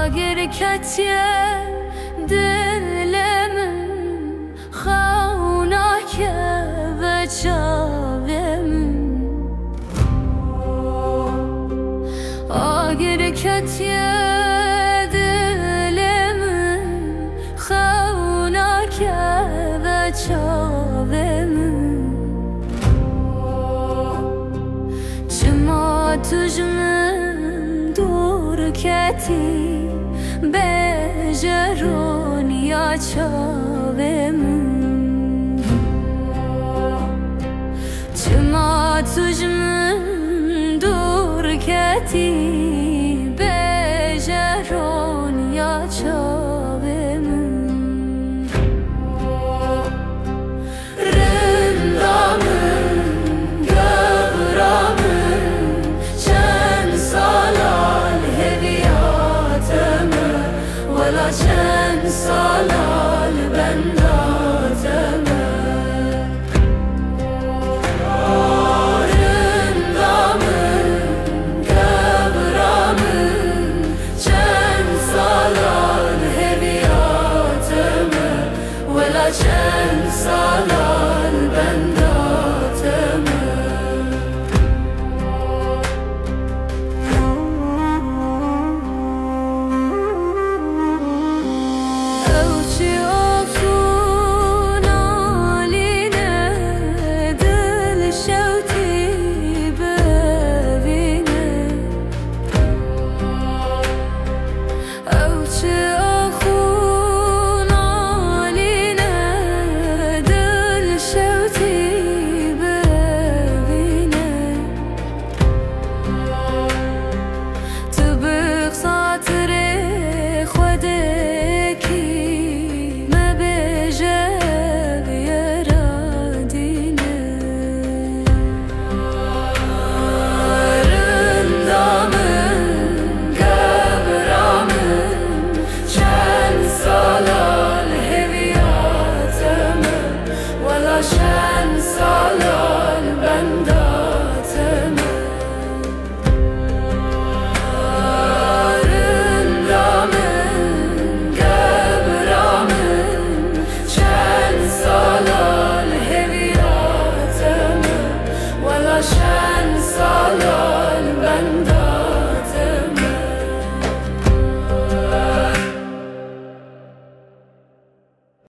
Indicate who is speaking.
Speaker 1: کتیه دلم خوناکه و چاوم آگر کتیه دلم خوناکه و چاوم چما تجمن دور کتی بجرون یا چاوم چما تجمن دور کتی بجرون یا چاوم رندامن گبرامن چند سالان هدیاتم ولا چند سالان